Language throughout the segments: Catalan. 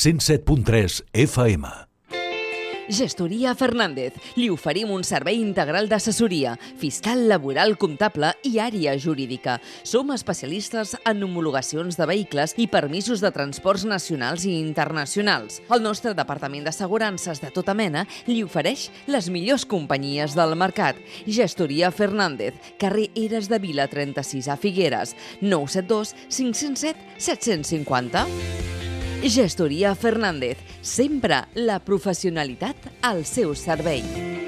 107.3 FM. Gestoria Fernández. Li oferim un servei integral d'assessoria, fiscal, laboral, comptable i àrea jurídica. Som especialistes en homologacions de vehicles i permisos de transports nacionals i internacionals. El nostre departament d'assegurances de tota mena li ofereix les millors companyies del mercat. Gestoria Fernández, carrer Eres de Vila 36 a Figueres, 972 507 750. Gestoria Fernández, sempre la professionalitat al seu servei.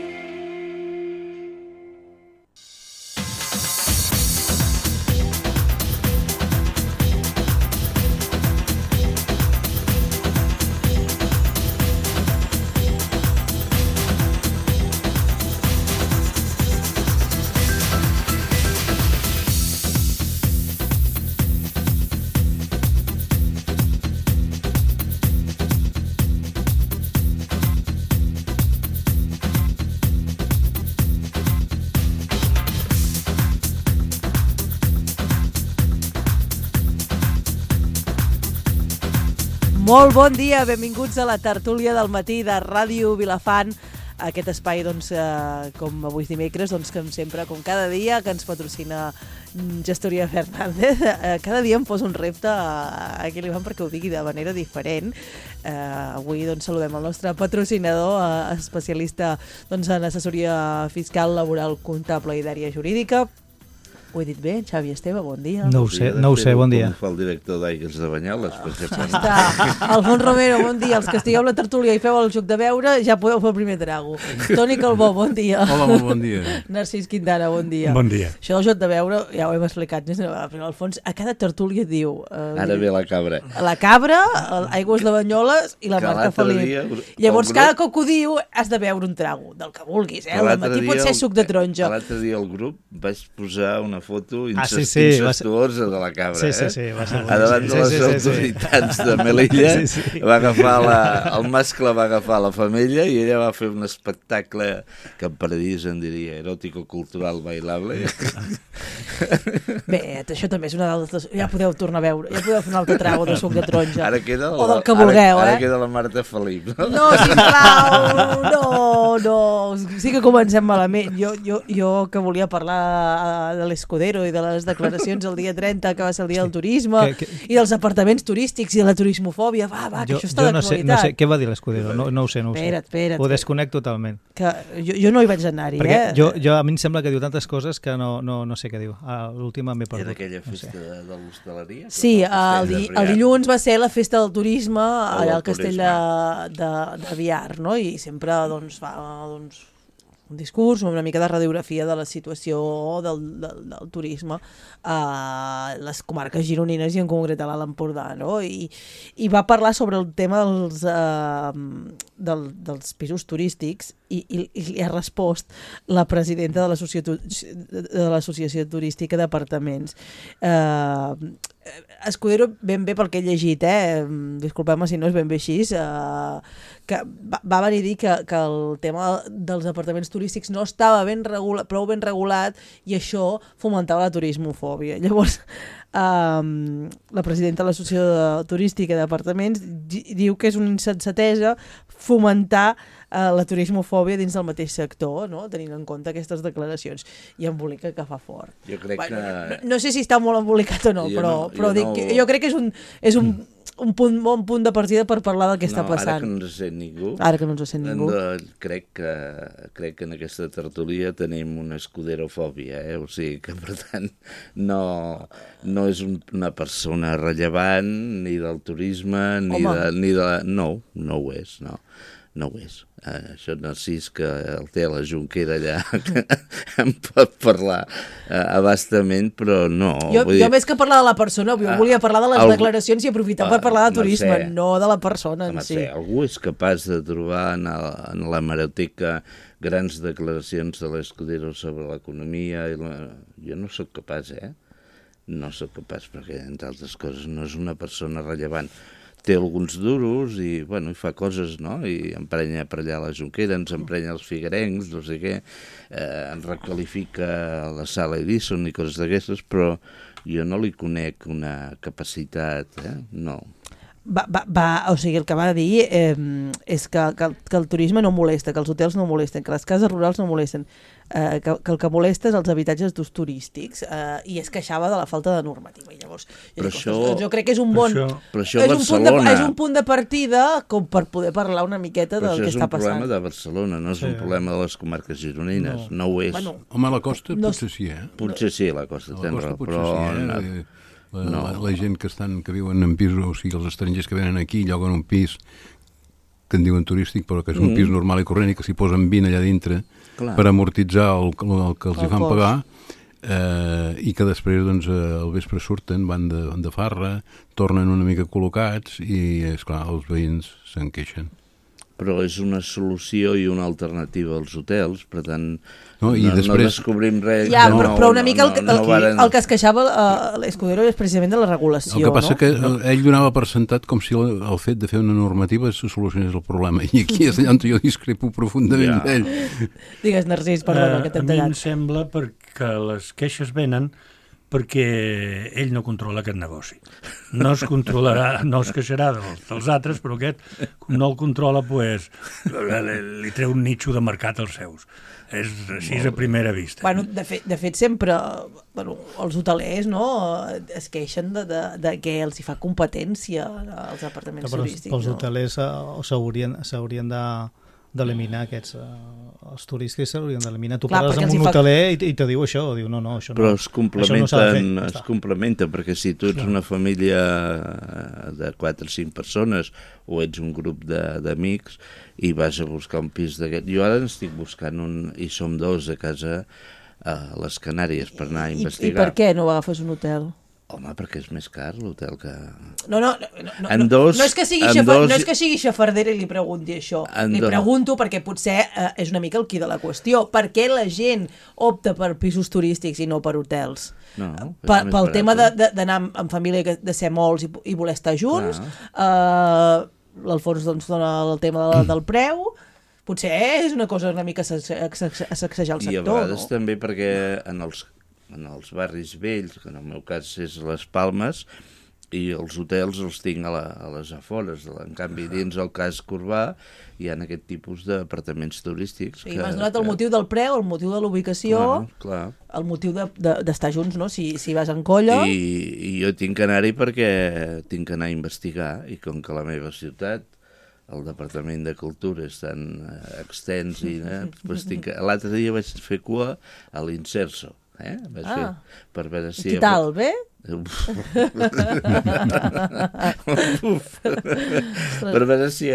Molt bon dia, benvinguts a la tertúlia del matí de Ràdio Vilafant. Aquest espai, doncs, com avui és dimecres, doncs, com sempre, com cada dia, que ens patrocina Gestoria Fernández. Cada dia em poso un repte a qui li van perquè ho digui de manera diferent. Avui doncs, saludem el nostre patrocinador, especialista doncs, en assessoria fiscal, laboral, comptable i d'àrea jurídica. Ho he dit bé, Xavi Esteve, bon dia. No ho sé, bon dia. Com fa el director d'Aigues de Banyoles. Alfons Romero, bon dia. Els que estigueu a la tertúlia i feu el joc de beure, ja podeu fer el primer trago. Toni Calbó, bon dia. Hola, molt bon dia. Narcís Quintana, bon dia. Bon dia. Això del joc de beure, ja ho hem explicat, però Alfons, a cada tertúlia diu... Ara ve la cabra. La cabra, Aigües de Banyoles i la Marta Felip. Llavors, cada cop que ho diu, has de beure un trago, del que vulguis, eh? Al matí pot ser suc de taronja. L'altre dia al grup vaig posar una foto incestuosa de la cabra, sí, va ser a davant de les autoritats de Melilla. Va agafar el mascle va agafar la femella i ella va fer un espectacle que en paradís en diria eròtico-cultural bailable. Bé, això també és una d'altres... Ja podeu tornar a veure, ja podeu fer un altre trago de suc de taronja. Ara queda o del que vulgueu, ara queda la Marta Felip. No, sisplau, no. Sí que comencem malament. Jo que volia parlar de l'Escudero i de les declaracions el dia 30, que va ser el dia del turisme, i dels apartaments turístics i de la turismofòbia. Va, que això està d'actualitat. No sé, què va dir l'Escudero? No ho sé. Espera't. Ho desconec totalment. Que jo no hi vaig anar-hi, perquè a mi em sembla que diu tantes coses que no sé què diu. L'última m'he perdut. Era aquella festa de l'hostaleria? Sí, el dilluns va ser la festa del turisme allà al castell de Biar, no? I sempre fa un discurs, una mica de radiografia de la situació del turisme a les comarques gironines i en concret a l'Alt Empordà, no? I va parlar sobre el tema dels pisos turístics i li ha respost la presidenta de l'Associació Turística d'Apartaments. Escudero, ben bé pel que he llegit, disculpeu-me si no és ben bé així, que va venir a dir que el tema dels apartaments turístics no estava prou ben regulat i això fomentava la turismofòbia. Llavors, la presidenta de l'Associació Turística d'Apartaments diu que és una insensatesa fomentar la turismofòbia dins del mateix sector, no? Tenint en compte aquestes declaracions. I embolica que fa fort. Jo crec que... No sé si està molt embolicat o no, però jo crec que és un bon punt de partida per parlar del que està passant. Ara que no ens sent ningú. Ara que no ens sent ningú. Crec que en aquesta tertúlia tenim una escuderofòbia, o sigui que, per tant, no és una persona rellevant ni del turisme, ni de... No ho és, no. No ho és. Això Narcís, que el té a la Junquera allà, que en pot parlar abastament, però no. Jo més que parlar de la persona, volia parlar de les declaracions i aprofitar per parlar de turisme, no de la persona en si. Algú és capaç de trobar en la hemeroteca grans declaracions de l'Escudero sobre l'economia. Jo no sóc capaç, No sóc capaç, perquè, entre altres coses, no és una persona rellevant. Té alguns duros i fa coses, no? I emprenya per allà la Junquera, ens emprenya els figuerencs, no sé què, ens requalifica la Sala Edison i coses d'aquestes, però jo no li conec una capacitat, no. o sigui, el que va dir és que el turisme no molesta, que els hotels no molesten, que les cases rurals no molesten, que el que molesta és els habitatges d'ús turístics, i es queixava de la falta de normativa. I llavors, jo crec que és un bon... Però això a Barcelona... És un punt de partida com per poder parlar una miqueta del que està passant. Però això és un problema de Barcelona, no és un problema de les comarques gironines, no ho és. Home, a la costa potser sí, Potser sí, a la costa, tens raó, però... La gent que viuen en pisos, o sigui, els estrangers que venen aquí, lloguen un pis que en diuen turístic, però que és un pis normal i corrent i que s'hi posen 20 allà dintre per amortitzar el que els hi fan pagar, i que després doncs, al vespre surten, van de farra, tornen una mica col·locats i, esclar, els veïns se'n queixen. Però és una solució i una alternativa als hotels, per tant, no descobrim res. Ja, però una mica el que es queixava l'Escudero és precisament de la regulació. El que passa que ell donava per sentat com si el fet de fer una normativa solucionés el problema, i aquí és allà on jo discrepo profundament d'ell. Digues, Narcís, perdona, que t'hem tallat. A mi em sembla perquè les queixes venen perquè ell no controla aquest negoci. No es controlarà, no es queixarà dels altres, però aquest, com no el controla, pues, li treu un nitxo de mercat als seus. És així a primera vista. Bueno, de fet sempre els hotelers es queixen de que els hi fa competència als apartaments turístics. Els hotelers s'haurien d'eliminar aquests els turistes s'haurien d'eliminar. Tu parles amb un hoteler i te diu això, diu no, això no. Però es complementa, perquè si tu ets una família de 4 o 5 persones o ets un grup d'amics i vas a buscar un pis d'aquest... Jo ara n'estic buscant un, i som 2 a casa a les Canàries per anar a investigar. I per què no agafes un hotel? Home, perquè és més car l'hotel que... No és que sigui xafardera i li pregunti això. Li pregunto perquè potser és una mica el qui de la qüestió. Per què la gent opta per pisos turístics i no per hotels? Pel tema d'anar en família, de ser molts i voler estar junts. L'Alfons dona el tema del preu. Potser és una cosa una mica a sacsejar el sector. I a vegades també perquè en els barris vells, que en el meu cas és les Palmes, i els hotels els tinc a les afores. En canvi, dins el casc urbà hi ha aquest tipus d'apartaments turístics. I m'has donat el motiu del preu, el motiu de l'ubicació, clar. El motiu d'estar junts, no? Si vas en colla... I jo tinc que anar-hi perquè tinc que anar a investigar, i com que la meva ciutat, el Departament de Cultura és tan extens, i l'altre dia vaig fer cua a l'Inserso. Per veure si... I tal, bé? Per veure si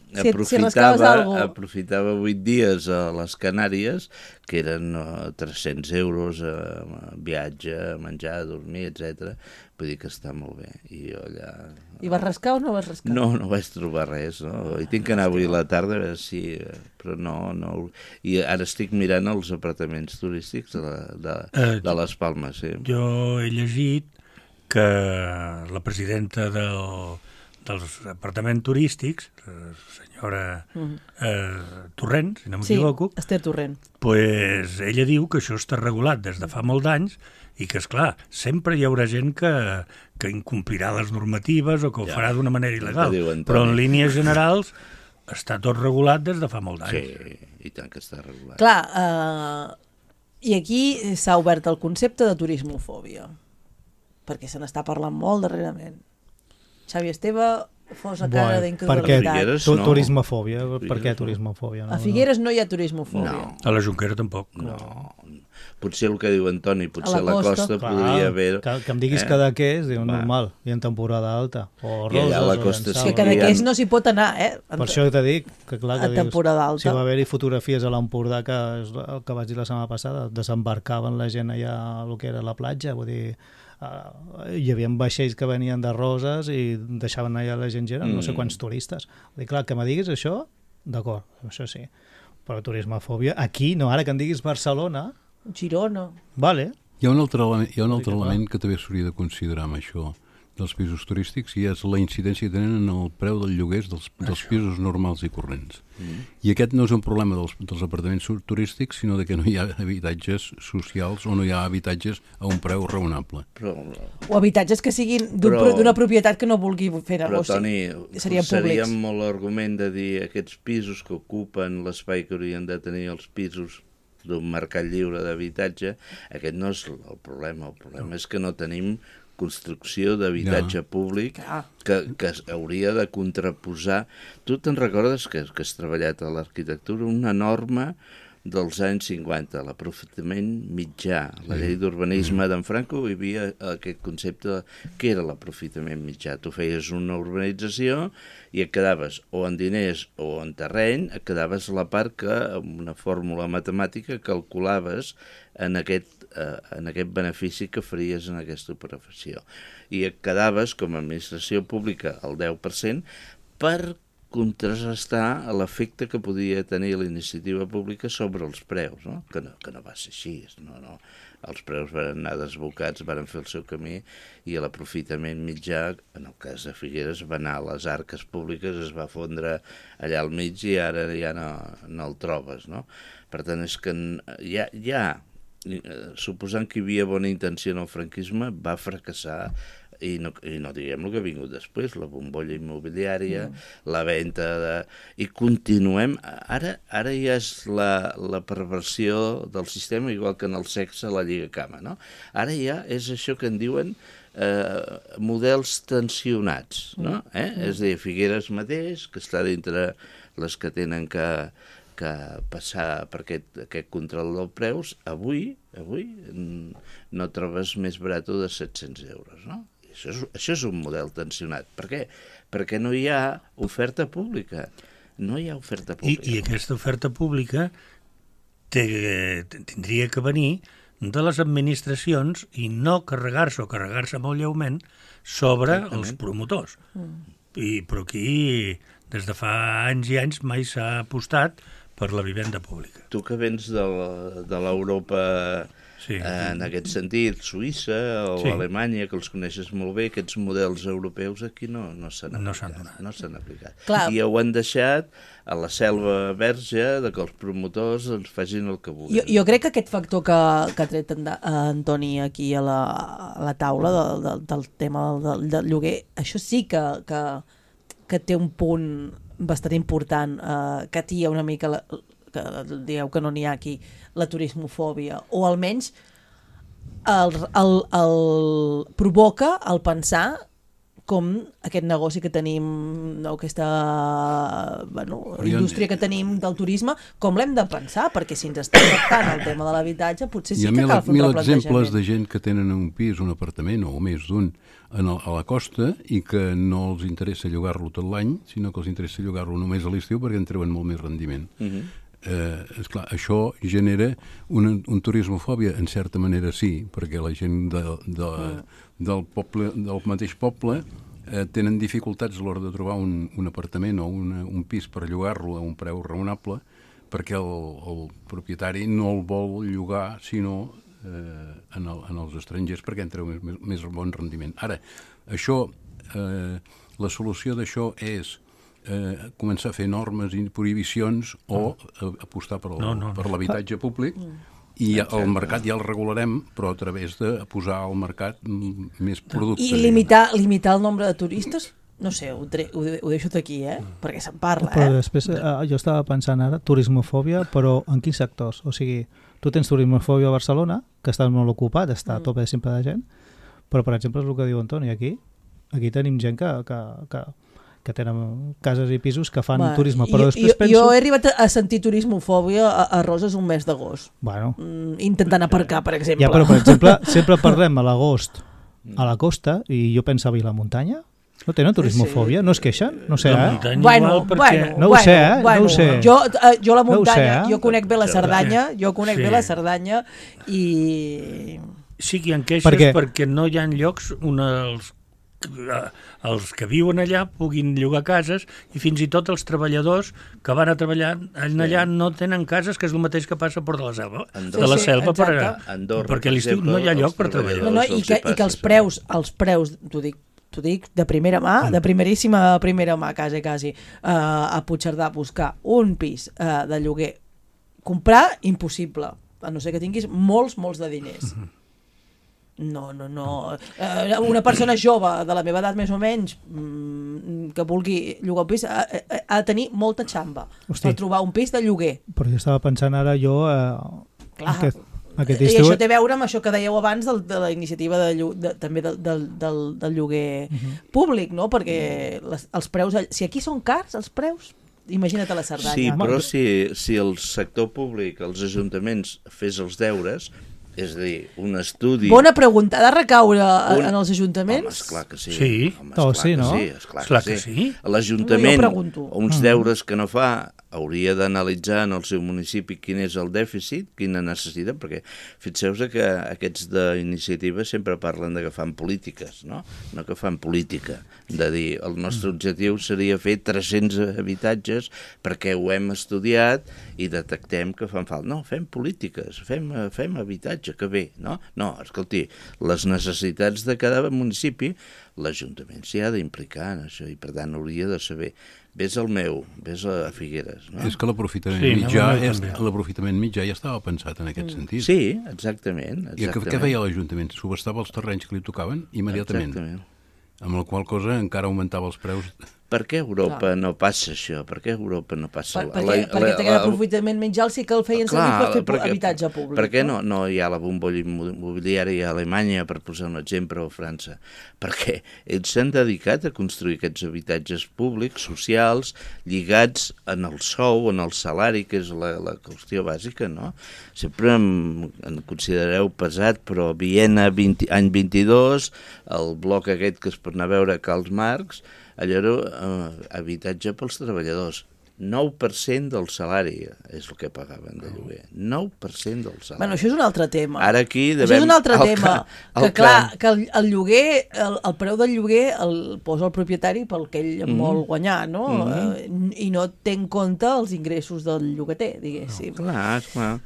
aprofitava 8 dies a les Canàries, que eren 300 euros, viatge, menjar, dormir, etc. Vull dir que està molt bé. I vas rascar o no vas rascar? No vaig trobar res, no? I tinc que anar avui a la tarda a veure si... Però no... I ara estic mirant els apartaments turístics de les Palmes, sí. Jo he llegit que la presidenta dels apartaments turístics, la senyora Torrent, si no m'equivoco... Sí, Esther Torrent. Pues ella diu que això està regulat des de fa molts anys i que, esclar, sempre hi haurà gent que incomplirà les normatives o que ho farà d'una manera il·legal. Però en línies generals està tot regulat des de fa molts anys. Sí, i tant que està regulat. Clar, i aquí s'ha obert el concepte de turismofòbia, perquè se n'està parlant molt darrerament. Xavi Esteve fos a cara d'incredulitat. Turismofòbia? Per què turismofòbia? A Figueres no hi ha turismofòbia. No. A la Jonquera tampoc. No. Potser el que diu Antoni, potser a la costa podria haver... Que em diguis Cadaqués, diu normal, i en temporada alta. O Roses, i a la costa sí. Que Cadaqués no s'hi pot anar, Per això t'he dit, que clar, que a temporada alta. Si va haver-hi fotografies a l'Empordà, que és el que vaig dir la setmana passada, desembarcaven la gent allà al que era la platja, vull dir... hi havia vaixells que venien de Roses i deixaven allà la gent eren no sé quants turistes. Vull dir, clar, que me diguis això, d'acord, això sí. Però turismofòbia, aquí no, ara que em diguis Barcelona... Girona. Vale. Hi ha un altre element que també s'hauria de considerar amb això dels pisos turístics i és la incidència que tenen en el preu del lloguers dels pisos normals i corrents. I aquest no és un problema dels apartaments turístics, sinó de que no hi ha habitatges socials o no hi ha habitatges a un preu raonable. O habitatges que siguin d'una propietat que no vulgui fer negoci. Però, Toni, forçaríem molt l'argument de dir aquests pisos que ocupen l'espai que haurien de tenir els pisos d'un mercat lliure d'habitatge, aquest no és el problema. El problema és que no tenim construcció d'habitatge públic que hauria de contraposar. Tu te'n recordes que has treballat a l'arquitectura una norma dels anys 50, l'aprofitament mitjà. La llei d'urbanisme d'en Franco hi havia aquest concepte que era l'aprofitament mitjà. Tu feies una urbanització i et quedaves o en diners o en terreny, et quedaves la part que amb una fórmula matemàtica calculaves en aquest benefici que faries en aquesta professió. I et quedaves com a administració pública el 10% per contrastar l'efecte que podia tenir la iniciativa pública sobre els preus, no? Que no va ser així. No. Els preus van anar desbocats, van fer el seu camí i l'aprofitament mitjà, en el cas de Figueres, va anar a les arques públiques, es va fondre allà al mig i ara ja no el trobes, no? Per tant, és que suposant que hi havia bona intenció en el franquisme, va fracassar i no diguem el que ha vingut després, la bombolla immobiliària, la venda i continuem. Ara ja és la perversió del sistema, igual que en el sexe la lligacama, no? Ara ja és això que en diuen models tensionats, no? És a dir, Figueres mateix, que està dintre les que tenen que passar per aquest control dels preus, avui no trobes més barat de 700 euros, no? Això és un model tensionat. Per què? Perquè no hi ha oferta pública. No hi ha oferta pública. I aquesta oferta pública tindria que venir de les administracions i no carregar-se molt lleument sobre els promotors. Però aquí, des de fa anys i anys, mai s'ha apostat per la vivenda pública. Tu que vens de l'Europa... Sí. En aquest sentit, Suïssa o Alemanya, que els coneixes molt bé, aquests models europeus aquí no s'han aplicat. Clar. I ho han deixat a la selva verge de que els promotors ens facin el que vulguin. Jo crec que aquest factor que ha tret Antoni aquí a la taula del tema del lloguer, això sí que té un punt bastant important, que atia una mica que dieu que no n'hi ha aquí, la turismofòbia, o almenys el provoca el pensar com aquest negoci que tenim, aquesta indústria que tenim del turisme, com l'hem de pensar, perquè si ens està afectant el tema de l'habitatge, potser sí que cal fer un replantejament. Hi ha mil exemples de gent que tenen un pis, un apartament o més d'un a la costa i que no els interessa llogar-lo tot l'any, sinó que els interessa llogar-lo només a l'estiu perquè en treuen molt més rendiment. Esclar, això genera un turismofòbia, en certa manera sí, perquè la gent del mateix poble tenen dificultats a l'hora de trobar un apartament o un pis per llogar-lo a un preu raonable, perquè el propietari no el vol llogar sinó en els estrangers perquè en treu més bon rendiment. Ara, la solució d'això és començar a fer normes i prohibicions o apostar per l'habitatge públic i el mercat ja el regularem, però a través de posar al mercat més productes. I limitar el nombre de turistes? No sé, ho deixo aquí, perquè se'n parla. Però després, jo estava pensant ara, turismofòbia, però en quins sectors? O sigui, tu tens turismofòbia a Barcelona, que està molt ocupat, està a tope sempre de gent, però, per exemple, és el que diu Antoni, aquí tenim gent que tenen cases i pisos que fan turisme, però després penso... Jo he arribat a sentir turismofòbia a Roses un mes d'agost. Bueno. Intentant aparcar, per exemple. Ja, però, per exemple, sempre parlem a l'agost a la costa i jo pensava, i la muntanya? No tenen turismofòbia? No es queixen? No sé, Bueno, no ho sé. Jo la muntanya, jo conec bé la Cerdanya, i... Sí que hi ha queixes perquè no hi ha llocs on els que viuen allà puguin llogar cases i fins i tot els treballadors que van a treballar allà no tenen cases, que és el mateix que passa a Port de la Selva. Perquè a l'estiu no hi ha lloc per treballar. I que els preus, t'ho dic t'ho dic de primera mà, de primeríssima primera mà, quasi, a Puigcerdà, buscar un pis de lloguer, comprar, impossible, a no ser que tinguis molts de diners. No. Una persona jove de la meva edat més o menys que vulgui llogar un pis ha de tenir molta xamba per trobar un pis de lloguer. Però jo estava pensant ara aquest I estiu... això té a veure amb això que dèieu abans de la iniciativa també del lloguer públic, no? Perquè els preus, si aquí són cars els preus, imagina't a la Cerdanya. Sí, però si el sector públic, els ajuntaments, fes els deures, és a dir, un estudi... Bona pregunta, ha de recaure en els ajuntaments? Home, esclar que sí. Sí, Esclar que sí. L'Ajuntament, uns deures que no fa, hauria d'analitzar en el seu municipi quin és el dèficit, quina necessitat, perquè fixeu-vos que aquests d'iniciativa sempre parlen de que fan polítiques, no que fan política, de dir el nostre objectiu seria fer 300 habitatges perquè ho hem estudiat i detectem que fan falta. No, fem polítiques, fem habitatge, que bé, no? No, escolti, les necessitats de cada municipi, l'Ajuntament s'hi ha d'implicar en això i per tant hauria de saber. Ves al meu, ves a Figueres. No? És que l'aprofitament mitjà ja estava pensat en aquest sentit. Sí, exactament. I què feia l'Ajuntament? Subestava els terrenys que li tocaven immediatament. Exactament. Amb la qual cosa encara augmentava els preus. Per què a Europa no passa això? Per què a Europa no passa... Perquè aquest aprofitament menjar sí que el feien servir per fer habitatge públic. Per què no hi ha la bombolla immobiliària a Alemanya, per posar un exemple, o a França? Perquè ells s'han dedicat a construir aquests habitatges públics, socials, lligats en el sou, en el salari, que és la qüestió bàsica, no? Sempre en considereu pesat, però Viena, any 22, el bloc aquest que es pot anar a veure a Karl Marx, allò era habitatge pels treballadors. 9% del salari és el que pagaven de lloguer. 9% del salari. Bueno, això és un altre tema. Ara aquí això és un altre tema. Que el lloguer, el preu del lloguer el posa el propietari pel que ell vol guanyar, no? I no té en compte els ingressos del llogater, diguéssim. Clar.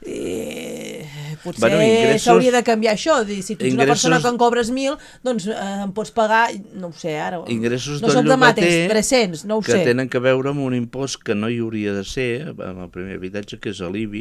Potser s'hauria de canviar això. Si tu ets una persona que en cobres 1.000, doncs em pots pagar, no ho sé, ara... Ingressos del llogater 300, no ho sé. Que tenen a veure amb un impost que no hi hauria de ser en el primer habitatge, que és l'IBI,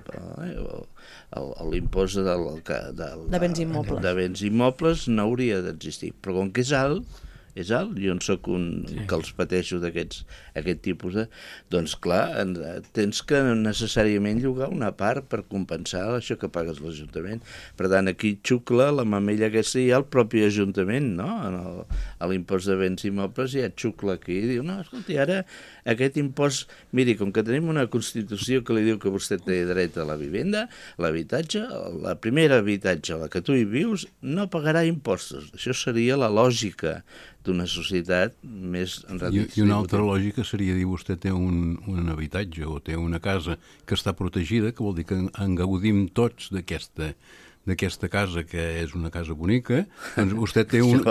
l'impost de béns immobles. De béns immobles no hauria d'existir, però com que és alt, jo en soc un que els pateixo aquest tipus de... Doncs clar, tens que necessàriament llogar una part per compensar això que pagues l'Ajuntament. Per tant, aquí xucla la mamella aquesta i el propi Ajuntament, no? A l'impost de béns immobles ja xucla aquí i diu, no, escolti, ara aquest impost... Miri, com que tenim una Constitució que li diu que vostè té dret a la vivenda, l'habitatge, la primera habitatge, la que tu hi vius, no pagarà impostos. Això seria la lògica d'una societat més redistributiva. I una altra lògica seria dir, vostè té un habitatge o té una casa que està protegida, que vol dir que en gaudim tots d'aquesta casa, que és una casa bonica, doncs vostè té un...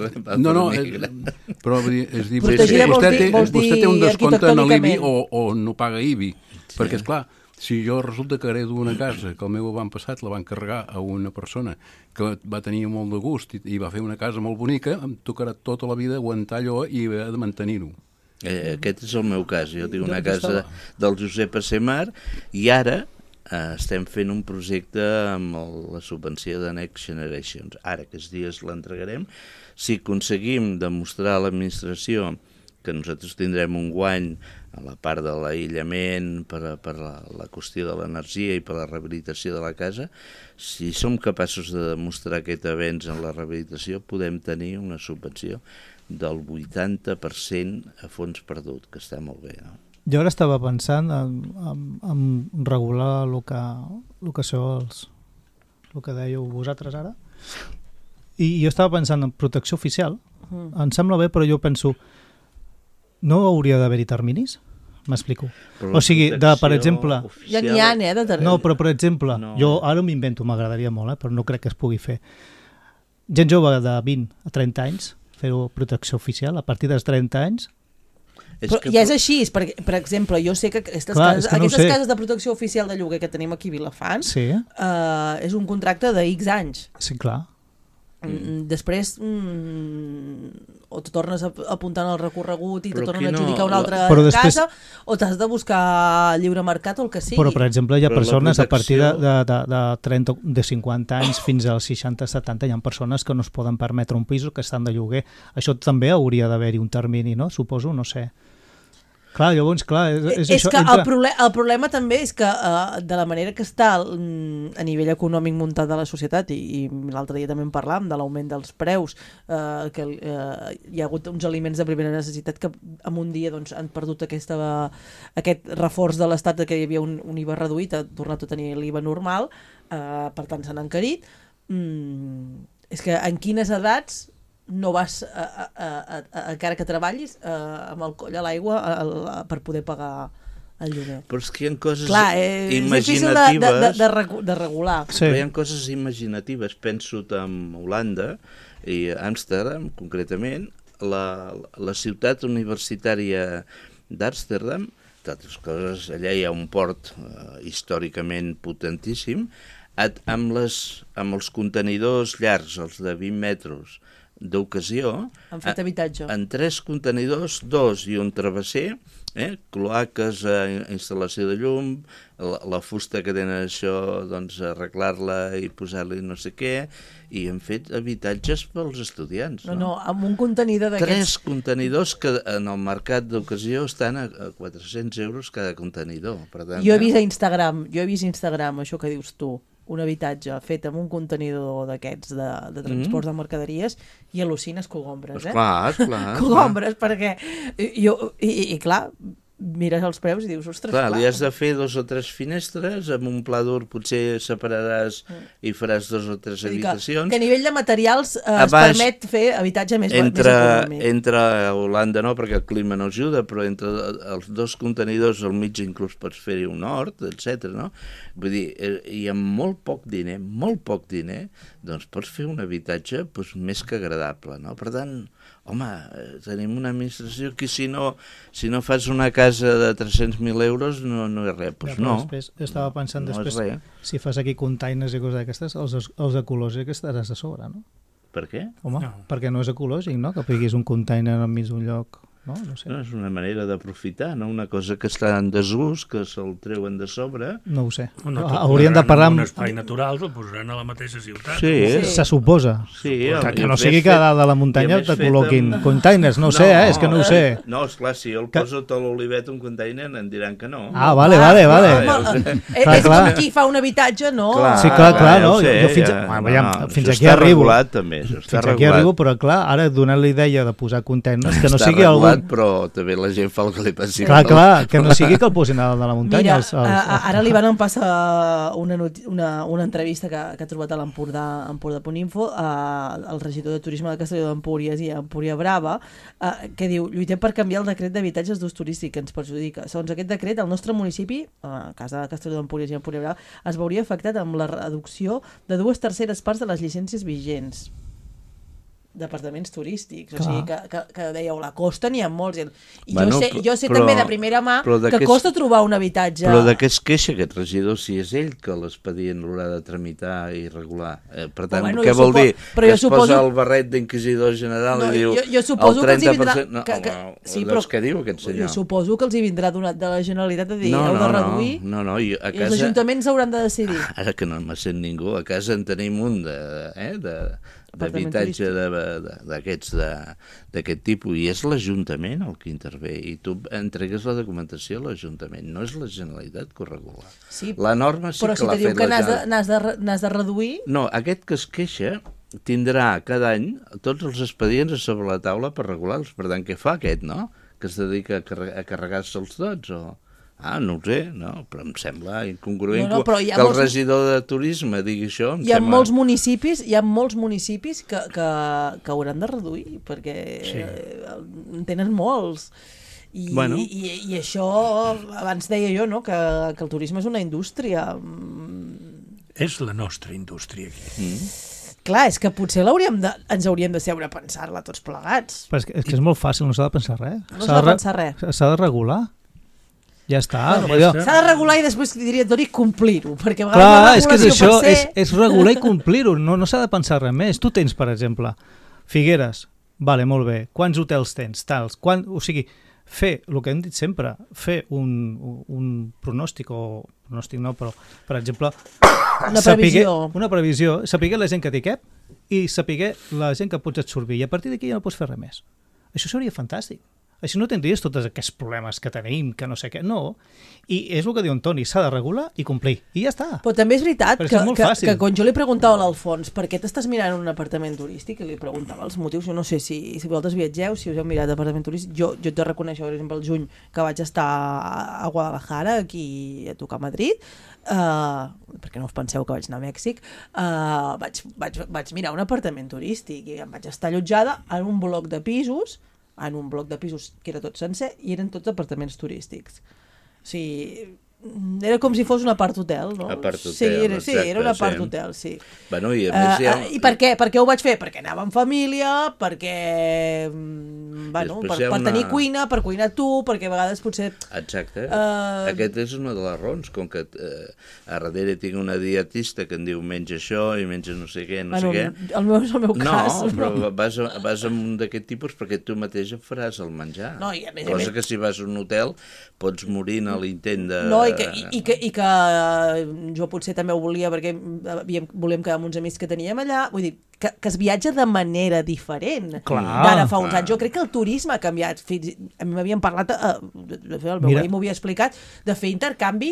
Però és dir, vostè té un descompte en l'IBI o no paga IBI, perquè, esclar, si jo resulta que heredo una casa que el meu avantpassat la van carregar a una persona que va tenir molt de gust i va fer una casa molt bonica, em tocarà tota la vida aguantar allò i haver de mantenir-ho. Aquest és el meu cas. Jo tinc una casa del Josep Assemar i ara estem fent un projecte amb la subvenció de Next Generations. Ara, aquests dies l'entregarem. Si aconseguim demostrar a l'administració que nosaltres tindrem un guany a la part de l'aïllament, per la qüestió de l'energia i per la rehabilitació de la casa, si som capaços de demostrar aquest avenç en la rehabilitació, podem tenir una subvenció del 80% a fons perdut, que està molt bé, no? Jo ara estava pensant en regular el que sols, el que dèieu vosaltres ara, i jo estava pensant en protecció oficial. Em sembla bé, però jo penso, no hauria d'haver-hi terminis? M'explico. O sigui, per exemple... Ja n'hi ha, de terminis. No, però per exemple, jo ara m'invento, m'agradaria molt, però no crec que es pugui fer. Gent jove de 20 a 30 anys, fer-ho protecció oficial, a partir dels 30 anys... Però ja és així, perquè, per exemple, jo sé que aquestes cases de protecció oficial de lloguer que tenim aquí a Vilafant és un contracte de X anys. Sí, clar. Després o te tornes apuntant al recorregut i te tornen a adjudicar una altra casa, o t'has de buscar lliure mercat o el que sigui. Però, per exemple, hi ha persones a partir de 30, de 50 anys fins als 60-70, hi ha persones que no es poden permetre un pis o que estan de lloguer. Això també hauria d'haver-hi un termini, no? Suposo, no sé. Clar, llavors, clar, és això. Que el problema també és que de la manera que està a nivell econòmic muntat de la societat, i l'altre dia també en parlàvem de l'augment dels preus, que hi ha hagut uns aliments de primera necessitat que en un dia doncs, han perdut aquest reforç de l'Estat que hi havia un IVA reduït, ha tornat a tenir l'IVA normal, per tant s'han encarit. És que en quines edats no vas, encara que treballis, amb el coll a l'aigua per poder pagar el lloguer. Però és que hi ha coses imaginatives... És difícil de regular. Sí. Però hi ha coses imaginatives. Penso en Holanda i Amsterdam, concretament, la ciutat universitària d'Amsterdam, d'altres coses, allà hi ha un port històricament potentíssim, amb els contenidors llargs, els de 20 metres, d'ocasió, han fet habitatge. En 3 contenidors, 2 i un travesser, cloaques, instal·lació de llum, la fusta que tenen això, doncs arreglar-la i posar-li no sé què, i han fet habitatges pels estudiants. No, amb un contenidor d'aquests... 3 contenidors que en el mercat d'ocasió estan a 400 euros cada contenidor. Per tant, jo he vist a Instagram, això que dius tu, un habitatge fet amb un contenidor d'aquests de transports de mercaderies, i al·lucines cogombres, Clar. Cogombres, perquè i clar, mires els preus i dius, ostres, clar. Li has de fer 2 o 3 finestres, amb un pla dur potser separaràs i faràs 2 o 3 habitacions. Que a nivell de materials es permet fer habitatge més econòmic. Entre Holanda no, perquè el clima no ajuda, però entre els 2 contenidors al mig inclús pots fer-hi un hort, etc. No? Vull dir, i amb molt poc diner, doncs pots fer un habitatge més que agradable, no? Per tant, home, tenim una administració que si no fas una casa de 300.000 euros no és res, doncs no. Després, estava pensant si fas aquí containers i coses d'aquestes, els ecològics estaràs a sobre, no? Per què? Home, perquè no és ecològic, no? Que piguis un container enmig d'un lloc. No sé. No, és una manera d'aprofitar, no? Una cosa que està en desús, que se'l treuen de sobre. No ho sé. Hauríem de parlar amb un espai natural, ho posaran a la mateixa ciutat. Sí. Se suposa. Sí, que no sigui que a dalt de la muntanya te col·loquin containers, no ho sé, és que no ho sé. No, esclar, si jo el poso tot l'olivet un container em diran que no. Ah, vale. És com qui fa un habitatge, no? Sí, clar, no. Fins aquí arribo. Fins aquí arribo, però clar, ara donant la idea de posar containers, que no sigui algú... però també la gent fa el que li passi. Clar, que no sigui que el posin a dalt de la muntanya. Mira, ara l'Ivan em passa una entrevista que ha trobat a l'Empordà.info, el regidor de Turisme de Castelló d'Empúries i Empúria Brava, que diu: lluitem per canviar el decret d'habitatges d'ús turístic que ens perjudica. Segons aquest decret, el nostre municipi, a casa de Castelló d'Empúries i Empúria Brava, es veuria afectat amb la reducció de 2/3 parts de les llicències vigents d'apartaments turístics, o sigui que dèieu, la costa n'hi ha molts, i jo sé també de primera mà que costa trobar un habitatge. Però de què es queixa aquest regidor si és ell que l'expedient l'haurà de tramitar i regular? Per tant, què vol dir? Que es posa el barret d'inquisidor general i diu el 30%? Doncs què diu aquest senyor? Jo suposo que els hi vindrà donat de la Generalitat a dir, heu de reduir, i els ajuntaments hauran de decidir. Ara que no me sent ningú, a casa en tenim un d'habitatge d'aquest tipus, i és l'Ajuntament el que intervé, i tu entregues la documentació a l'Ajuntament, no és la Generalitat que ho regula. La norma sí que l'ha fet la Generalitat. Però si te diu que n'has de reduir... No, aquest que es queixa tindrà cada any tots els expedients a sobre la taula per regular-los. Per tant, què fa aquest, no? Que es dedica a carregar-se'ls tots, o... no ho sé, però em sembla incongruent que el regidor de turisme digui això. Hi ha molts municipis que hauran de reduir, perquè en tenen molts. I això, abans deia jo, no, que el turisme és una indústria. És la nostra indústria aquí. Clar, és que potser ens hauríem de seure a pensar-la tots plegats. Però és que és molt fàcil, no s'ha de pensar res. No s'ha de pensar res. S'ha de regular. Ja està. S'ha de regular i després diria Toni complir-ho, perquè a Clar, vegades és que és això, per ser... és regular i complir-ho, no s'ha de pensar res més. Tu tens, per exemple, Figueres, vale, molt bé, quants hotels tens, tals, o sigui, fer, el que hem dit sempre, fer un pronòstic, però, per exemple, una previsió, saber la gent que té cap i saber la gent que pots absorbir, i a partir d'aquí ja no pots fer res més. Això seria fantàstic. Així no tindries tots aquests problemes que tenim, que no sé què, no. I és el que diu en Toni, s'ha de regular i complir, i ja està. Però també és veritat que quan jo li preguntava a l'Alfons per què t'estàs mirant un apartament turístic, i li preguntava els motius, jo no sé si vosaltres viatgeu, si us heu mirat apartament turístic, jo t'he de reconèixer, per exemple, el juny que vaig estar a Guadalajara, aquí a tocar a Madrid, perquè no us penseu que vaig anar a Mèxic, vaig mirar un apartament turístic i em vaig estar allotjada en un bloc de pisos que era tot sencer i eren tots apartaments turístics. O sigui, era com si fos un apart-hotel, no? Apart-hotel, sí, era un apart-hotel, sí. Bueno, i a més ja... I per què? Per què ho vaig fer? Perquè anava en família, perquè... Bueno, per tenir cuina, per cuinar tu, perquè a vegades potser... Exacte. Aquest és una de les raons, com que a darrere tinc una dietista que em diu menja això i menja no sé què, no sé què. El meu és el meu cas. No, però vas a un d'aquest tipus perquè tu mateix et faràs el menjar. No, i a més, cosa que si vas a un hotel pots morir a l'intent de... No, i que jo potser també ho volia perquè volíem quedar amb uns amics que teníem allà, vull dir, que es viatja de manera diferent d'ara fa uns anys. Jo crec que el turisme ha canviat. A mi m'havien parlat, el meu veí m'ho havia explicat, de fer intercanvi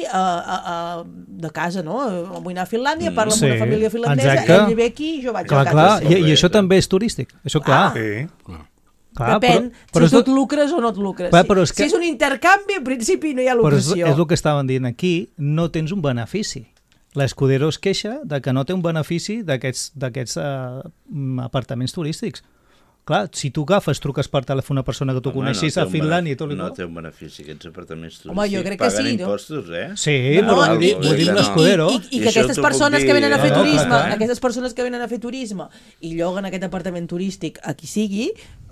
de casa, no? Vull anar a Finlàndia, parlo amb una família finlandesa, ell ve aquí i jo vaig a casa. I això també és turístic, això clar. Depèn, si tu et lucres o no et lucres. Si és un intercanvi, en principi no hi ha lucració. Però és el que estaven dient aquí, no tens un benefici. L'Escudero es queixa de que no té un benefici d'aquests apartaments turístics. Clar, si tu agafes, truques per telèfon a una persona que tu coneixis a Finlàndia i tot... No té un benefici, aquests apartaments turístics. Home, jo crec que sí, no? Paguen impostos, eh? Sí, però ho diu l'Escudero. I que aquestes persones que venen a fer turisme, aquestes persones que venen a fer turisme i lloguen aquest apartament turístic a qui sigui,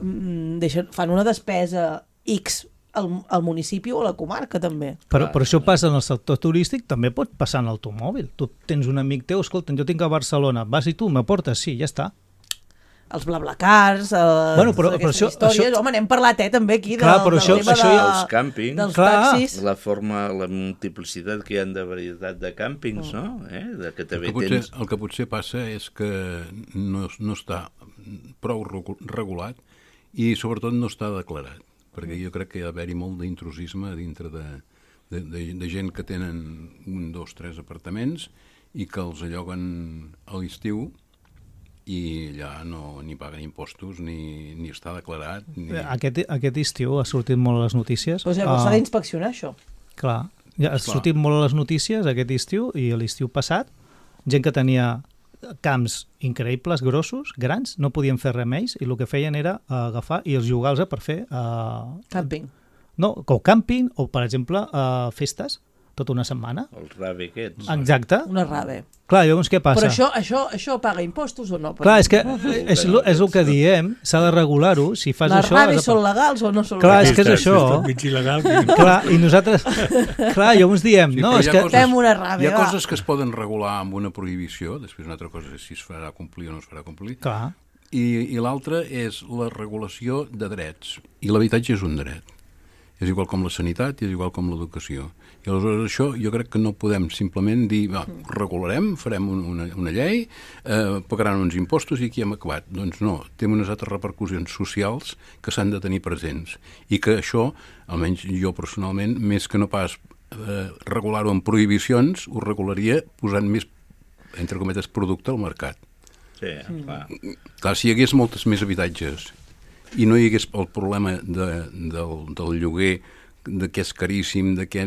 fan una despesa X al municipi o a la comarca, també. Però això passa en el sector turístic, també pot passar en l'automòbil. Tu tens un amic teu, escolta, jo tinc a Barcelona, vas i tu, m'aportes? Sí, ja està. Els BlaBlaCars, aquestes històries. Home, n'hem parlat, també, aquí, del tema dels càmpings, dels taxis. La multiplicitat que hi ha de varietat de càmpings, no? El que potser passa és que no està prou regulat i, sobretot, no està declarat. Perquè jo crec que hi ha d'haver-hi molt d'intrusisme dintre de gent que tenen 1, 2, 3 apartaments i que els alloguen a l'estiu i allà no ni paguen impostos ni està declarat. Aquest estiu ha sortit molt a les notícies. Però s'ha d'inspeccionar això. Clar, ha sortit molt a les notícies aquest estiu i l'estiu passat, gent que tenia camps increïbles, grossos, grans, no podien fer res més i el que feien era agafar i els llogar-los per fer... Càmping. No, o càmping, o per exemple festes, tota una setmana. Els rave aquests. Exacte. Una rave. Clar, llavors què passa? Però això paga impostos o no? Clar, és que és el que diem, s'ha de regular-ho, si fas això... Les raves són legals o no són legals? Clar, és que és això. És tot mig il·legal. Clar, i nosaltres... Clar, llavors diem... Sí, no, és que... Fem una rave, hi ha coses que es poden regular amb una prohibició, després una altra cosa és si es farà complir o no es farà complir. Clar. I l'altra és la regulació de drets. I l'habitatge és un dret. És igual com la sanitat i és igual com l'educació. I aleshores això jo crec que no podem simplement dir, regularem, farem una llei, pagaran uns impostos i aquí hem acabat. Doncs no, té unes altres repercussions socials que s'han de tenir presents. I que això, almenys jo personalment, més que no pas regular-ho amb prohibicions, ho regularia posant més, entre cometes, producte al mercat. Sí, clar. Clar, si hi hagués moltes més habitatges i no hi hagués el problema del lloguer, que és caríssim, que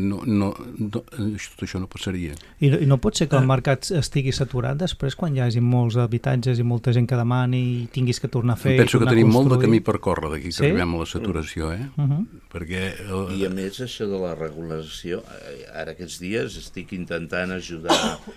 tot això no passaria. I no pot ser que el mercat estigui saturat després quan hi hagi molts habitatges i molta gent que demani i tinguis que tornar a fer... Penso que tenim molt de camí per córrer d'aquí que arribem a la saturació, Perquè... I a més això de la regulació, ara aquests dies estic intentant ajudar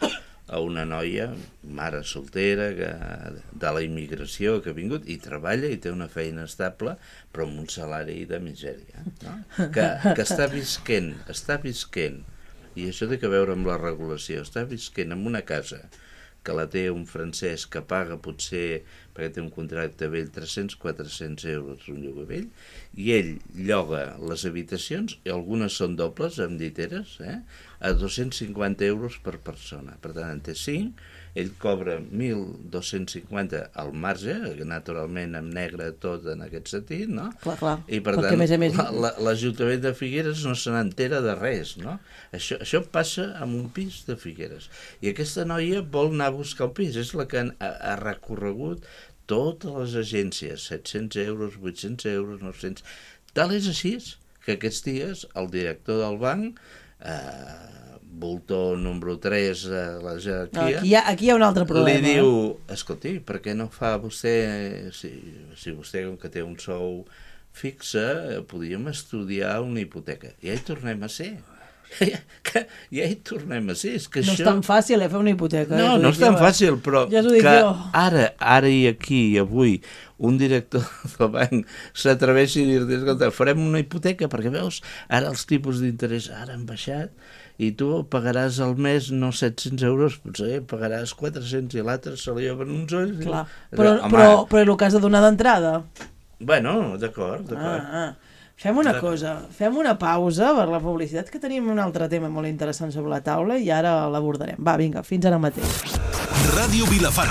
a una noia, mare soltera, de la immigració que ha vingut i treballa i té una feina estable, però amb un salari de misèria, no? que està visquent, i això té que veure amb la regulació, està visquent en una casa que la té un francès que paga potser, perquè té un contracte vell, 300-400 euros un lloguer vell, i ell lloga les habitacions, i algunes són dobles, amb lliteres, a 250 euros per persona. Per tant, en té 5, ell cobra 1.250 al marge, naturalment amb negre tot en aquest sentit, no? Clar. I per tant, l'Ajuntament de Figueres no se n'entera de res, no? Això passa amb un pis de Figueres. I aquesta noia vol anar a buscar el pis, és la que ha recorregut totes les agències, 700 euros, 800 euros, 900... Tal és així que aquests dies el director del banc, voltor número 3 a la jerarquia, aquí hi ha un altre problema. Li diu, escolti, per què no fa vostè, si vostè com que té un sou fixe, podríem estudiar una hipoteca. Ja hi tornem a ser. Ja hi tornem a ser. És que no és tan fàcil, fer una hipoteca. No és tan fàcil, però ja que ara i aquí i avui un director del banc s'atreveixi a dir-te, escolta, farem una hipoteca, perquè veus, ara els tipus d'interès ara han baixat, i tu pagaràs al mes no 700 euros, potser pagaràs 400 i l'altre se li obren uns ulls. Clar. Però el que has de donar d'entrada. Bueno, d'acord. Fem una cosa, fem una pausa per la publicitat, que tenim un altre tema molt interessant sobre la taula i ara l'abordarem. Va, vinga, fins ara mateix. Ràdio Vilafant.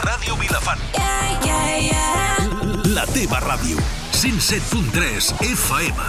La teva ràdio. 107.3 FM.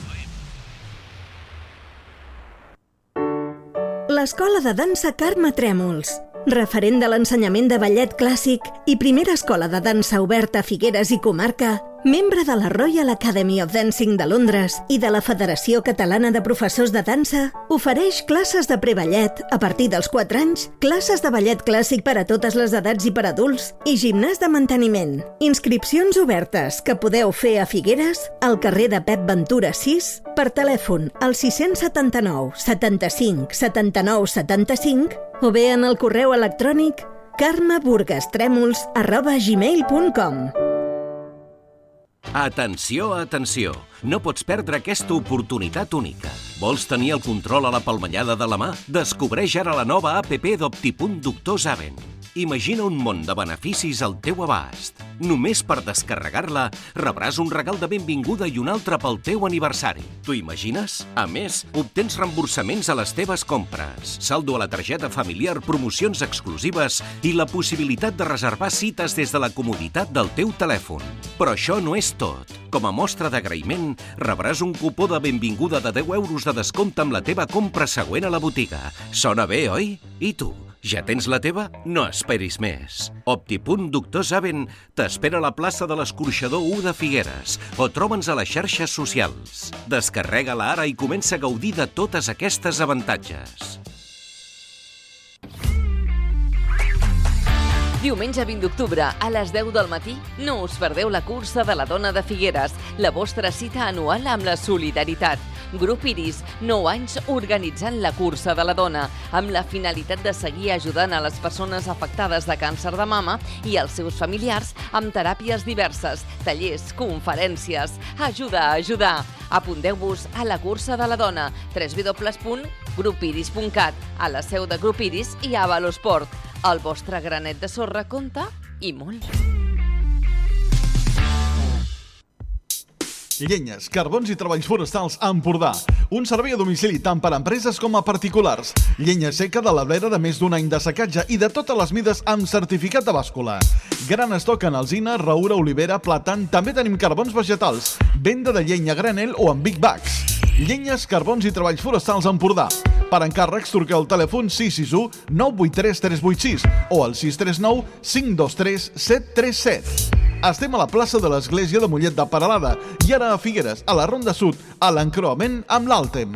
L'Escola de Dansa Carme Trèmols, referent de l'ensenyament de ballet clàssic i primera escola de dansa oberta a Figueres i comarca, membre de la Royal Academy of Dancing de Londres i de la Federació Catalana de Professors de Dansa, ofereix classes de preballet a partir dels 4 anys, classes de ballet clàssic per a totes les edats i per adults i gimnàs de manteniment. Inscripcions obertes que podeu fer a Figueres, al carrer de Pep Ventura 6, per telèfon al 679 75 79 75 o bé en el correu electrònic carmeburgastremols@gmail.com. Atenció! No pots perdre aquesta oportunitat única. Vols tenir el control a la palmellada de la mà? Descobreix ara la nova app d'Optipunt Doctor Zaven. Imagina un món de beneficis al teu abast. Només per descarregar-la rebràs un regal de benvinguda i un altre pel teu aniversari. T'ho imagines? A més, obtens reemborsaments a les teves compres, saldo a la targeta familiar, promocions exclusives i la possibilitat de reservar cites des de la comoditat del teu telèfon. Però això no és tot. Com a mostra d'agraïment, rebràs un cupó de benvinguda de 10 euros de descompte amb la teva compra següent a la botiga. Sona bé, oi? I tu? Ja tens la teva? No esperis més. Optipunt Doctor Zaven t'espera a la plaça de l'Escorxador 1 de Figueres o troba'ns a les xarxes socials. Descarrega-la ara i comença a gaudir de totes aquestes avantatges. Diumenge 20 d'octubre, a les 10 del matí, no us perdeu la cursa de la dona de Figueres, la vostra cita anual amb la solidaritat. Grup Iris, 9 anys organitzant la cursa de la dona, amb la finalitat de seguir ajudant a les persones afectades de càncer de mama i als seus familiars amb teràpies diverses, tallers, conferències. Ajuda a ajudar. Apunteu-vos a la cursa de la dona, www.grupiris.cat, a la seu de Grup Iris i a Valosport. El vostre granet de sorra compta i molt. Llenyes, carbons i treballs forestals a Empordà. Un servei a domicili tant per a empreses com a particulars. Llenya seca de l'arbrera de més d'un any de secatge i de totes les mides amb certificat de bàscula. Gran estoc en alzina, roure, olivera, plàtan. També tenim carbons vegetals. Venda de llenya a granel o en big bags. Llenyes, carbons i treballs forestals a Empordà. Per encàrrecs, truqueu al telèfon 661 983 386 o al 639 523 737. Estem a la plaça de l'Església de Mollet de Peralada i ara a Figueres, a la Ronda Sud, a l'encreuament amb l'Àltem.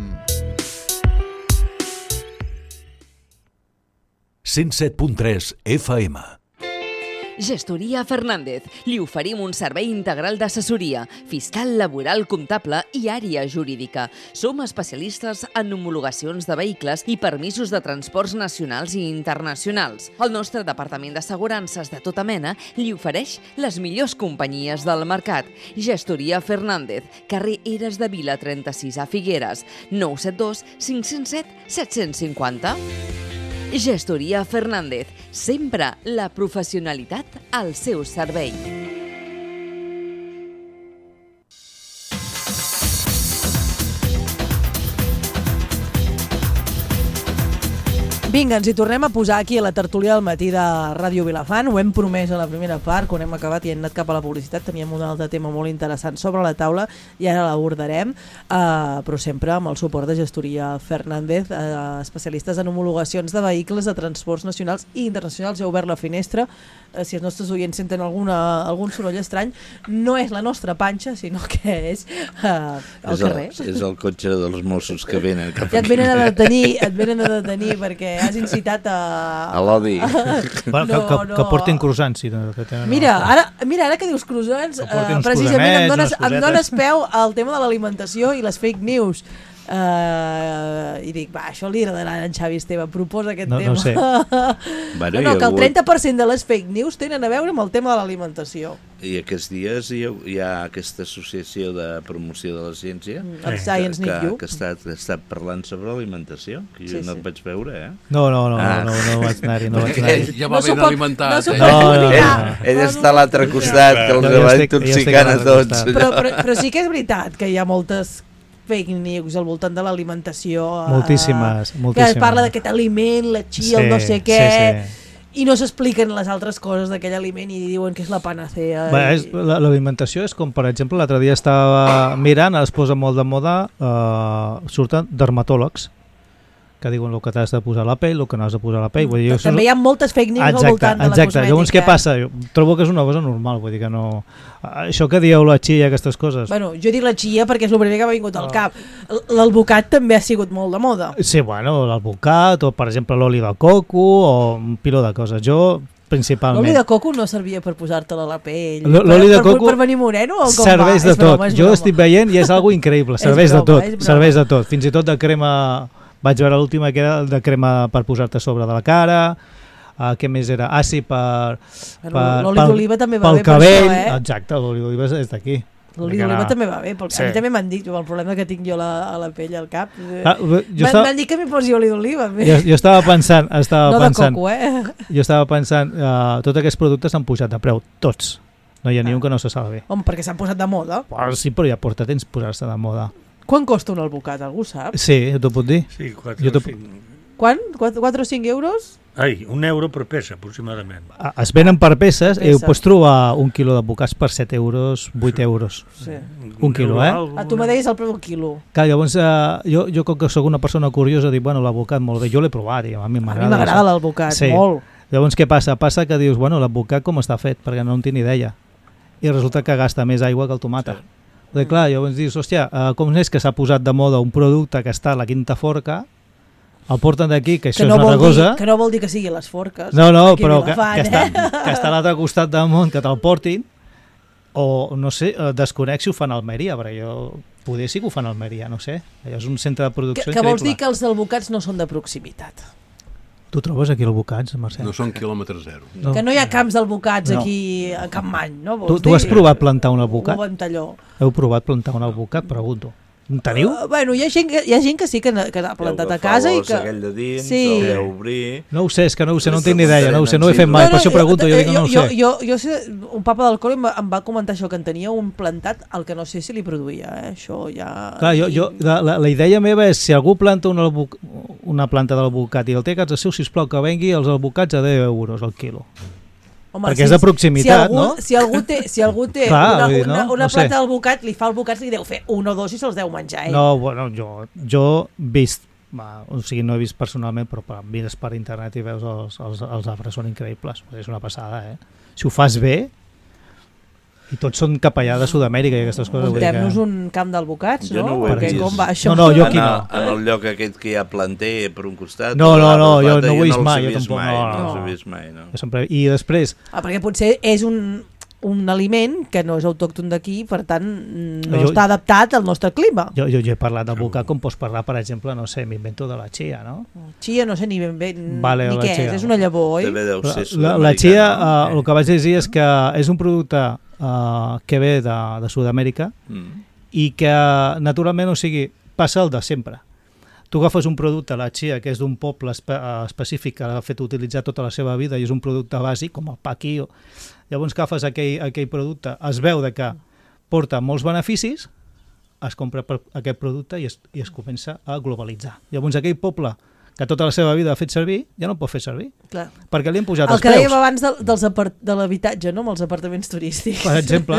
107.3 FM. Gestoria Fernández. Li oferim un servei integral d'assessoria, fiscal, laboral, comptable i àrea jurídica. Som especialistes en homologacions de vehicles i permisos de transports nacionals i internacionals. El nostre departament d'assegurances de tota mena li ofereix les millors companyies del mercat. Gestoria Fernández, carrer Eres de Vila 36 a Figueres, 972 507 750. Gestoria Fernández, sempre la professionalitat al seu servei. Vinga, ens hi tornem a posar aquí a la tertúlia del matí de Ràdio Vilafant. Ho hem promès a la primera part, quan hem acabat i hem anat cap a la publicitat. Teníem un altre tema molt interessant sobre la taula i ara l'abordarem, però sempre amb el suport de Gestoria Fernández, especialistes en homologacions de vehicles de transports nacionals i internacionals. Ja ha obert la finestra. Si els nostres oients senten algun soroll estrany, no és la nostra panxa, sinó que és el carrer. És el cotxe dels Mossos que venen cap aquí. Ja et venen a detenir perquè has incitat a l'odi. Que portin croissants. Mira, ara que dius croissants, precisament em dones peu al tema de l'alimentació i les fake news. I dic, això li agradarà a en Xavi Esteve, proposa aquest tema. No sé. Que el 30% de les fake news tenen a veure amb el tema de l'alimentació. I aquests dies hi ha aquesta associació de promoció de la ciència que ha estat parlant sobre l'alimentació, que jo no et vaig veure, No vaig anar-hi. Ja va ben alimentat. Ell està a l'altre costat, que els va intoxicant a tots. Però sí que és veritat que hi ha moltes fake news al voltant de l'alimentació. Moltíssimes. Que es parla d'aquest aliment, la chia, el no sé què, i no s'expliquen les altres coses d'aquell aliment i diuen que és la panacea. L'alimentació és com, per exemple, l'altre dia estava mirant, es posa molt de moda, surten dermatòlegs que diuen el que t'has de posar a la pell, el que no has de posar a la pell. També hi ha moltes fake news al voltant de la cosmètica. Llavors què passa? Jo trobo que és una cosa normal, vull dir que no... Això que dieu la chia i aquestes coses... Bueno, jo dic la chia perquè és el primer que m'ha vingut al cap. L'alvocat també ha sigut molt de moda. Sí, bueno, l'alvocat, o per exemple l'oli de coco, o un piló de coses. Jo, principalment... L'oli de coco no servia per posar-te-la a la pell? L'oli de coco per venir moreno? Serveix de tot. Jo estic veient i és algo increïble. Serveix de tot. Fins i tot de crema... Vaig veure l'última que era de crema per posar-te a sobre de la cara, què més era? Àcid l'oli d'oliva també va bé per cabell, això, Exacte, l'oli d'oliva és d'aquí. L'oli d'oliva també va bé, a mi també m'han dit, el problema que tinc jo a la pell, al cap. M'han dit que m'hi posi oli d'oliva. Jo estava pensant... No de coco, Jo estava pensant, tots aquests productes s'han pujat de preu, tots. No hi ha ni un que no se salvi. Home, perquè s'han posat de moda. Sí, però ja porta temps posar-se de moda. Quan costa un alvocat, algú sap? Sí, jo t'ho puc dir. Sí, 4 o 5. Quan? 4 o 5 euros? Ai, €1 per peça, aproximadament. Es venen per peces i pots trobar un quilo d'alvocats per 7 euros, 8 euros. Sí. Un quilo, Tu me deies el preu del quilo. Clar, llavors, jo com que soc una persona curiosa, dic, bueno, l'alvocat molt bé, jo l'he provat i a mi m'agrada. A mi m'agrada l'alvocat, molt. Llavors, què passa? Passa que dius, bueno, l'alvocat com està fet? Perquè no en tinc ni idea. I resulta que gasta més aigua que el tomata. Clar, llavors dius, hòstia, com és que s'ha posat de moda un producte que està a la quinta forca, el porten d'aquí, que això és una altra cosa... Que no vol dir que sigui les forques. No, però que està a l'altre costat del món, que te'l portin, o no sé, desconec si ho fan a Almeria, perquè jo poder sí que ho fan a Almeria, no sé. Allò és un centre de producció increïble. Que vols dir que els alvocats no són de proximitat? Tu trobes aquí alvocats, Mercè? No són quilòmetre zero. No. Que no hi ha camps d'alvocats aquí a Campmany, no? Tu has provat plantar un alvocat? Un ventalló. Heu provat plantar un alvocat? Pregunto. En teniu? Bueno, hi ha gent que sí que ha plantat a casa i que... Aquell de dins, el deu obrir... No ho sé, és que no ho sé, no en tinc ni idea, no ho sé, no ho he fet mai, per això pregunto, jo dic que no ho sé. Jo sé, un papa d'alcohol em va comentar això, que en tenia un plantat, el que no sé si li produïa, això ja... Clar, la idea meva és, si algú planta una planta d'alvocat i el té a casa seu, sisplau, que vengui els alvocats a 10 euros al quilo. Home, perquè és de proximitat, no? Si algú té una planta d'alvocat, li fa alvocats, li deu fer 1 o 2 i se'ls deu menjar ell. No, bueno, jo vist, o sigui, no he vist personalment, però mires per internet i veus els arbres, són increïbles, és una passada, Si ho fas bé... I tots són cap allà de Sud-amèrica i aquestes coses. Muntem-nos un camp d'albocats, no? Jo no ho he vist. Com va això? No, jo aquí no. En el lloc aquest que hi ha planter per un costat... No, jo no ho he vist mai, jo tampoc. No els he vist mai, no. I després... Perquè potser és un aliment que no és autòcton d'aquí, per tant no està adaptat al nostre clima. Jo he parlat d'alvocat com pots parlar, per exemple, no sé, m'invento de la chia, no? Chia no sé ni ben bé vale, ni què és una llavor, oi? La chia, el que vaig dir és que és un producte que ve de Sud-amèrica i que naturalment, o sigui, passa el de sempre. Tu agafes un producte, la chia, que és d'un poble específic que l'ha fet utilitzar tota la seva vida i és un producte bàsic, com el pa Quio. Llavors agafes aquell producte, es veu que porta molts beneficis, es compra aquest producte i es comença a globalitzar. Llavors aquell poble que tota la seva vida ha fet servir, ja no pot fer servir. Clar. Perquè li han pujat els preus. El que dèiem abans de l'habitatge, no? Amb els apartaments turístics. Per exemple,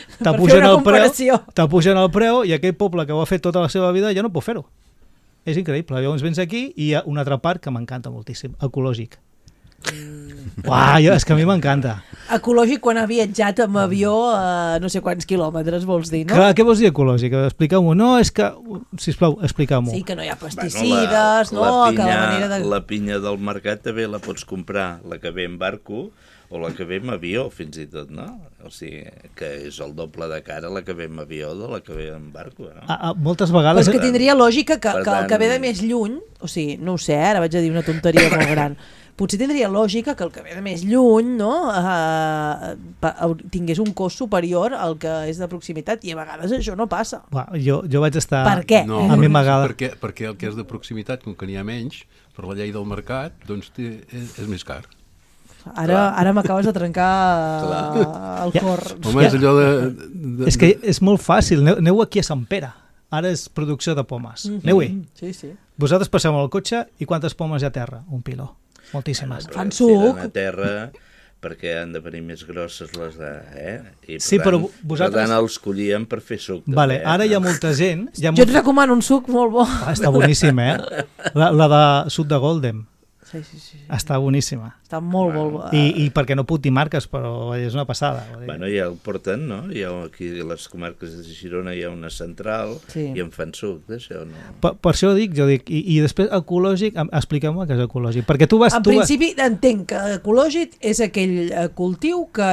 t'apugen el preu i aquell poble que ho ha fet tota la seva vida ja no pot fer-ho. És increïble. Llavors vens aquí i hi ha una altra part que m'encanta moltíssim, ecològic. És que a mi m'encanta. Ecològic quan ha viatjat amb avió a no sé quants quilòmetres, vols dir, no? Clar, què vols dir ecològic? Expliqueu-m'ho. No, és que... Sisplau, expliqueu-m'ho. Sí, que no hi ha pesticides, La pinya del mercat també la pots comprar, la que ve en barco o la que ve en avió, fins i tot, no? O sigui, que és el doble de cara la que ve en avió de la que ve en barco, no? Moltes vegades... Però és que tindria lògica que el que ve de més lluny, o sigui, no ho sé, ara vaig a dir una tonteria molt gran, potser tindria lògica que el que ve de més lluny, no, tingués un cost superior al que és de proximitat, i a vegades això no passa. Jo vaig estar... Per què? No, perquè el que és de proximitat, com que n'hi ha menys, per la llei del mercat, doncs és més car. Ara m'acabes de trencar el cor. Home, és allò de... És que és molt fàcil. Aneu aquí a Sant Pere. Ara és producció de pomes. Aneu-hi. Sí. Vosaltres passeu amb el cotxe i quantes pomes hi ha a terra? Un piló. Moltíssimes. Fan suc. A terra perquè han de venir més grosses les de... I sí, però vosaltres... Per tant, els collíem per fer suc. Vale, ara hi ha molta gent... Jo et recomano un suc molt bo. Està boníssim, La de suc de Golden. Sí. Està boníssima. Està molt bo. I perquè no puc dir marques, però és una passada. Bueno, ja el porten, no? Aquí a les comarques de Girona hi ha una central i en fan suc d'això, no? Per això dic, i després ecològic, expliqueu-me què és ecològic. Perquè tu vas... En principi entenc que ecològic és aquell cultiu que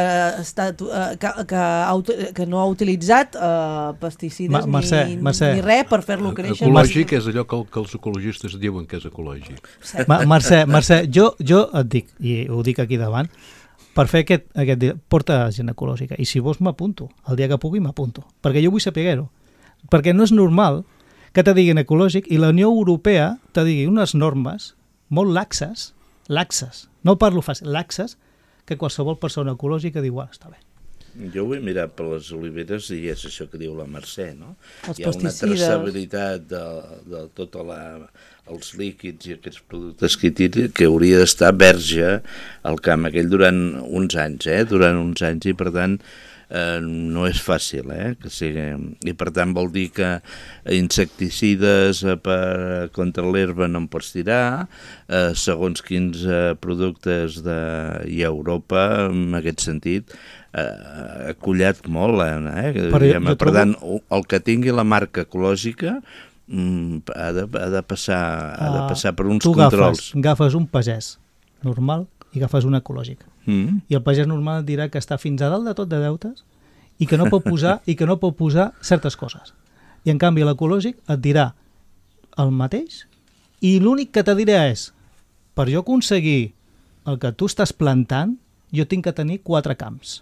no ha utilitzat pesticides ni res per fer-lo créixer. Ecològic és allò que els ecologistes diuen que és ecològic. Mercè, jo et dic, i ho dic aquí davant, per fer aquest dia, porta gent ecològica, i si vols m'apunto, el dia que pugui m'apunto, perquè jo vull saber-ho, perquè no és normal que te diguin ecològic i la Unió Europea te digui unes normes molt laxes, no parlo fàcil, laxes, que qualsevol persona ecològica diu, està bé. Jo ho he mirat per les oliveres i és això que diu la Mercè, no? Hi ha una traçabilitat de tots els líquids i aquests productes que hauria d'estar verge al camp aquell durant uns anys, i per tant no és fàcil, que sigui. I per tant vol dir que insecticides contra l'herba no en pots tirar, segons quins productes i a Europa, en aquest sentit, ha collat molt, per tant, el que tingui la marca ecològica ha de passar per uns controls. Tu agafes un pagès normal i agafes un ecològic. I el pagès normal et dirà que està fins a dalt de tot de deutes i que no pot posar certes coses. I en canvi l'ecològic et dirà el mateix i l'únic que te dirà és, per jo aconseguir el que tu estàs plantant, jo tinc que tenir 4 camps.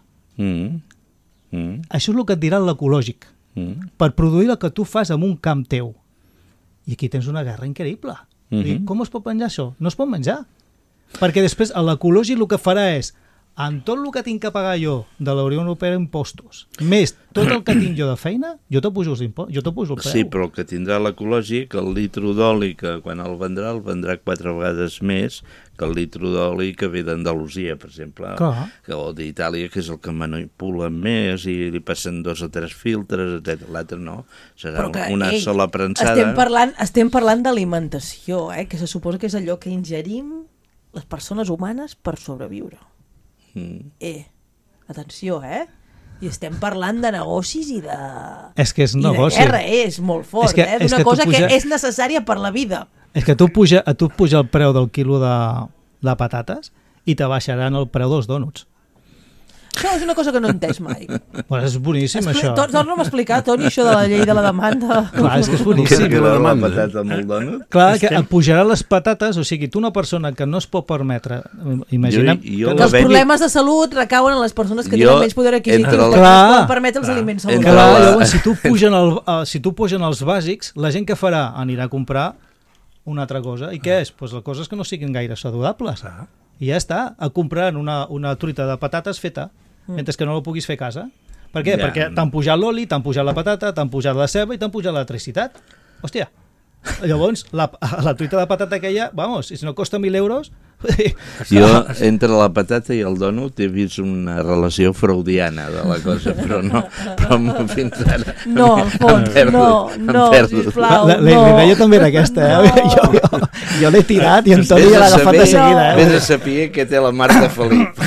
Això és el que et dirà l'ecològic. Per produir el que tu fas en un camp teu. I aquí tens una guerra increïble. Com es pot menjar això? No es pot menjar. Perquè després l'ecològic el que farà és, amb tot el que tinc que pagar jo de la Unió Europea impostos, més tot el que tinc jo de feina, jo te pujo el preu. Sí, però el que tindrà l'ecològic, el litro d'oli, que quan el vendrà 4 vegades més que el litro d'oli que ve d'Andalusia, per exemple, o d'Itàlia, que és el que manipula més i li passen 2 o 3 filtres, etc. L'altre no, serà una sola premsada. Estem parlant d'alimentació, que se suposa que és allò que ingerim les persones humanes per sobreviure. Atenció, I estem parlant de negocis i de... És que és negoci. I de guerra, és molt fort, d'una cosa que és necessària per la vida. És que a tu puja el preu del quilo de patates i te baixaran el preu dels dònuts. Això és una cosa que no he entès mai. Bueno, és boníssim, això. Torna'm a explicar, Toni, això de la llei de la demanda. Clar, és que és boníssim. Que la patata amb el dònut? Clar, que et pujaran les patates, o sigui, tu una persona que no es pot permetre, imagina... Que els problemes de salut recauen en les persones que tenen menys poder adquisitiu, que no es poden permetre els aliments saludables. Clar, llavors, si tu pugen els bàsics, la gent que farà anirà a comprar una altra cosa. I què és? Pues les coses que no siguin gaire saludables. I ja està, a comprar una truita de patates feta, mentre que no la puguis fer a casa. Per què? Perquè t'han pujat l'oli, t'han pujat la patata, t'han pujat la ceba i t'han pujat l'electricitat. Hòstia, llavors la truita de patata aquella, vamos, si no costa 1.000 euros... Jo, entre la patata i el dònut he vist una relació freudiana de la cosa, però fins ara... No, Alfons, no, sisplau, no. La idea també era aquesta, jo l'he tirat i en Toni ja l'ha agafat de seguida. Vés a saber que té la Marta Felip.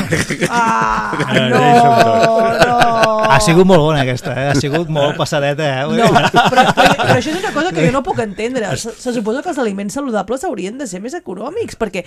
No. Ha sigut molt bona aquesta, ha sigut molt passadeta. No, però això és una cosa que jo no puc entendre. Se suposa que els aliments saludables haurien de ser més econòmics, perquè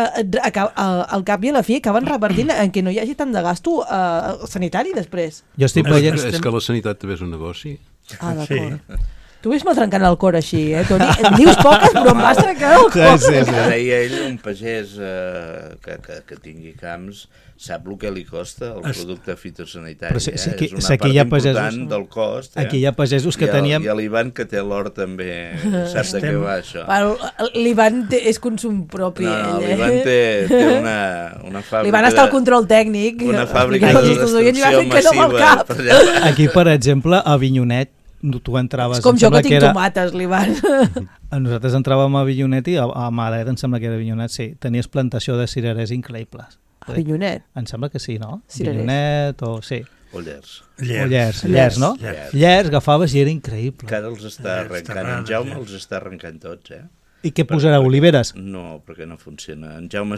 al cap i a la fi acaben repartint en què no hi hagi tant de gasto sanitari després. Jo estic veient... És que la sanitat també és un negoci. Ah, d'acord. Sí. Tu ves-me trencant el cor així, Toni? Em dius poques, però em vas trencant el cor. Sí. Deia ell, un pagès que tingui camps sap el que li costa el producte fitosanitari. És una part important del cost. Aquí hi ha pagesos que teníem... I l'Ivan, que té l'hort, també sap de què va això. L'Ivan és consum propi. No, l'Ivan té una fàbrica... L'Ivan està al control tècnic. Una fàbrica de destrucció massiva. Aquí, per exemple, a Avinyonet, tu entraves... És com jo que tinc tomates, l'Ivan. Nosaltres entràvem a Avinyonet i a Malet, em sembla que era Avinyonet, sí. Tenies plantació de cirerers increïbles. Avinyonet? Em sembla que sí, no? Cirerers. Avinyonet o... sí. O Llers. Llers, no? Llers, agafaves i era increïble. Que ara els està arrencant. En Jaume els està arrencant tots, I què posarà, oliveres? No, perquè no funciona. En Jaume,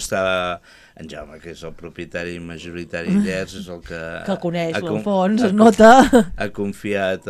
que és el propietari majoritari Llers, és el que... Que el coneix, l'Alfons, es nota. Ha confiat,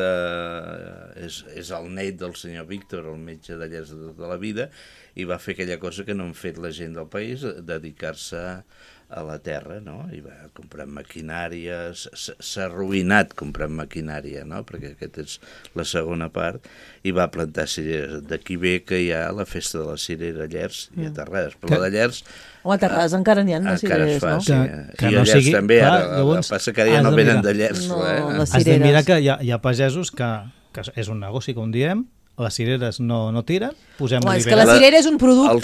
és el net del senyor Víctor, el metge de Llers de tota la vida, i va fer aquella cosa que no han fet la gent del país, dedicar-se a la terra, no? I va comprar maquinària, s'ha arruïnat comprant maquinària, no? Perquè aquesta és la segona part, i va plantar cireres. D'aquí ve que hi ha la festa de la cirera a Llers i a Terrades, però la de Llers... O a Terrades encara n'hi ha de cireres, no? Sí. I a Llers també, ara, el que passa que ara ja no venen de Llers. Has de mirar que hi ha pagesos que és un negoci, com diem, les cireres no tiren, posem oliveres. És que la cirera és un producte,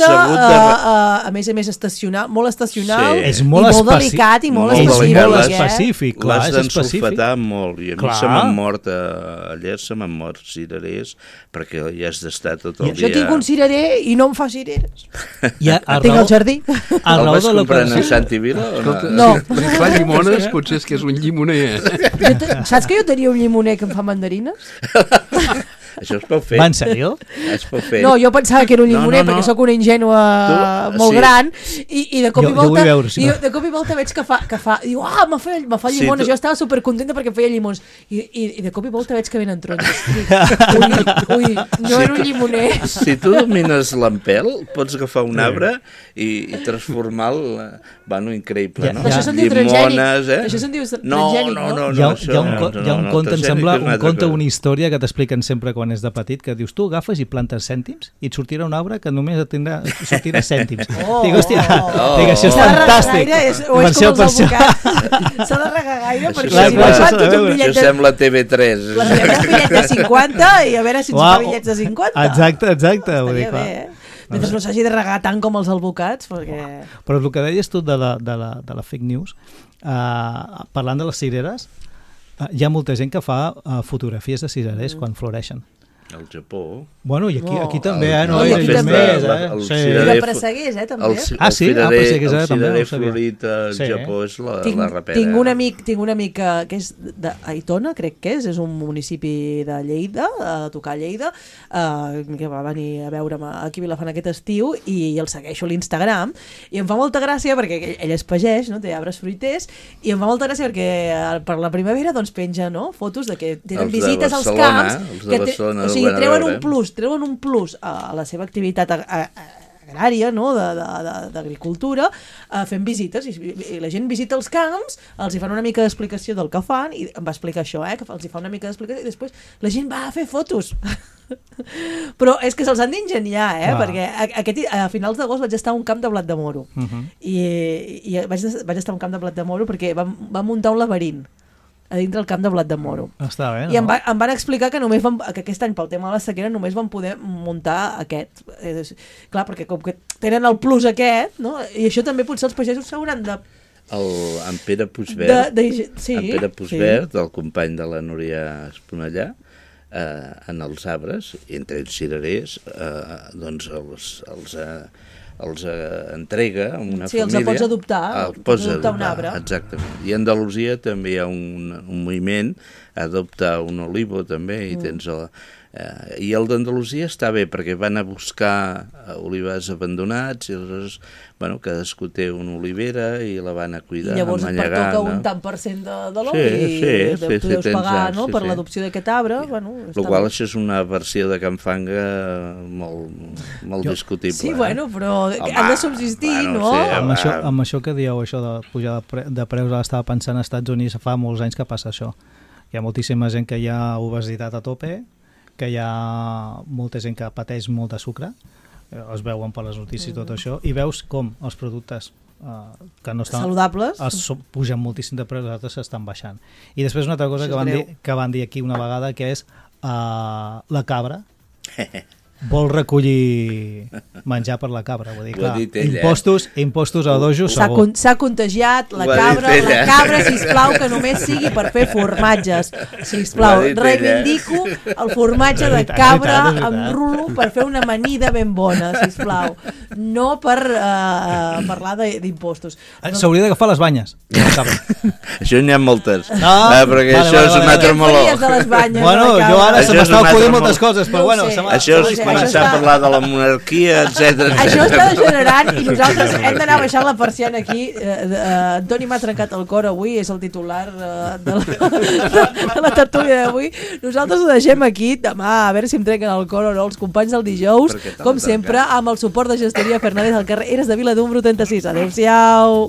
a més estacional, molt estacional, és i molt delicat i molt específic. L'has d'ensulfatar molt, i a mi se m'han mort, a Llers se m'han mort cirerers, perquè ja has d'estar tot el dia... Jo tinc un cirerer i no em fa cireres. Tinc el jardí. El vas comprant a Santi Vila o no? No. Si fa llimones, potser és que és un llimoner. Saps que jo tenia un llimoner que em fa mandarines? Això es pot fer. Va, en sèrio? Es pot fer. No, jo pensava que era un llimoner, perquè sóc una ingènua molt gran, i de cop i volta veig que fa diu, me fa llimones, jo estava supercontenta perquè feia llimons, i de cop i volta veig que venen taronges. Ui, no era un llimoner. Si tu domines l'empel, pots agafar un arbre i transformar-lo, bueno, increïble, no? Això se'n diu transgènic. Això se'n diu transgènic, no? Hi ha un conte, em sembla, una història que t'expliquen sempre quan és de petit, que dius, tu agafes i plantes cèntims i et sortirà un arbre que només sortirà cèntims. Dic, hòstia, això és fantàstic. O és com els advocats. S'ha de regar gaire perquè si no fan tot un bitllet de... Això sembla TV3. Un bitllet de 50 i a veure si ens fa bitllets de 50. Exacte. Estaria bé, mentre no s'hagi de regar tant com els advocats, perquè... Però el que deies tu de la fake news, parlant de les cireres, hi ha molta gent que fa fotografies de cirerers quan floreixen. Al Japó. Bueno, i aquí també, no? I aquí també. I de Presseguers, també. Sí? Presseguers, el també. cirerer florit al Japó és la rapera. Tinc un amic que és d'Aitona, crec que és un municipi de Lleida, a tocar a Lleida, que va venir a veure'm aquí a Vilafant aquest estiu, i el segueixo a l'Instagram, i em fa molta gràcia perquè ell és pagès, no? Té arbres fruiters, i em fa molta gràcia perquè per la primavera doncs penja, no? Fotos de que tenen visites als camps, o sigui, treuen un plus a la seva activitat agrària, no? D'agricultura, fent visites, i la gent visita els camps, els hi fan una mica d'explicació del que fan, i em va explicar això, que els hi fa una mica d'explicació, i després la gent va a fer fotos. Però és que se'ls han d'ingeniar, perquè a finals d'agost vaig estar a un camp de blat de moro, i vaig estar a un camp de blat de moro perquè vam muntar un laberint a dintre el camp de blat de moro. Està bé, no? I em van explicar que aquest any, pel tema de la sequera, només van poder muntar aquest. Clar, perquè com que tenen el plus aquest, no? I això també potser els pagesos s'hauran de... En Pere Puigverd, el company de la Núria Esponellà, en els arbres, entre els cirerers, doncs els entrega a una família. Sí, els pots adoptar, un arbre. Exactament. I a Andalusia també hi ha un moviment, adopta un olivo també, i tens i el d'Andalusia està bé, perquè van a buscar olivars abandonats, i aleshores, cadascú té una olivera i la van a cuidar. I llavors et pertoca un tant per cent de l'oli, i podeu pagar per l'adopció d'aquest arbre. El qual això és una versió de Can Fanga molt discutible. Sí, però han de subsistir, no? Amb això que dieu, això de pujar de preus, estava pensant als Estats Units fa molts anys que passa això. Hi ha moltíssima gent que hi ha obesitat a tope, que hi ha molta gent que pateix molt de sucre, es veuen per les notícies tot això, i veus com els productes que no estan saludables pugen moltíssim de preus, els altres s'estan baixant. I després una altra cosa que van dir aquí una vegada, que és la cabra vol recollir menjar per la cabra, vull dir, clar, impostos a dojo segur. S'ha contagiat la cabra, sisplau, que només sigui per fer formatges, sisplau, reivindico el formatge de cabra amb rulo per fer una amanida ben bona, sisplau, no per parlar d'impostos. S'hauria d'agafar les banyes de la cabra. Això n'hi ha moltes, perquè això és un altre meló. Jo ara se m'està acudint moltes coses, però això és començar a parlar de la monarquia, etc. Això està degenerant i nosaltres hem d'anar baixant la persiana aquí. Antoni m'ha trencat el cor avui, és el titular de la tertúlia d'avui. Nosaltres ho deixem aquí, demà a veure si em trenquen el cor o no els companys del dijous, com sempre, amb el suport de Gestoria Fernández al carrer Eres de Vila número 36. Adéu-siau.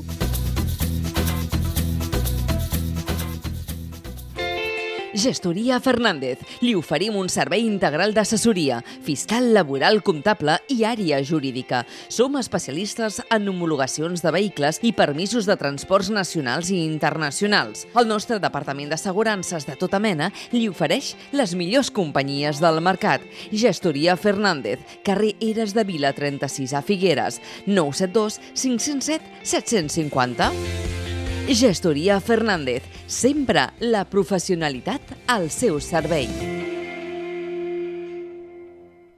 Gestoria Fernández. Li oferim un servei integral d'assessoria, fiscal, laboral, comptable i àrea jurídica. Som especialistes en homologacions de vehicles i permisos de transports nacionals i internacionals. El nostre departament d'assegurances de tota mena li ofereix les millors companyies del mercat. Gestoria Fernández, carrer Eres de Vila 36 a Figueres, 972 507 750. Gestoria Fernández, sempre la professionalitat al seu servei.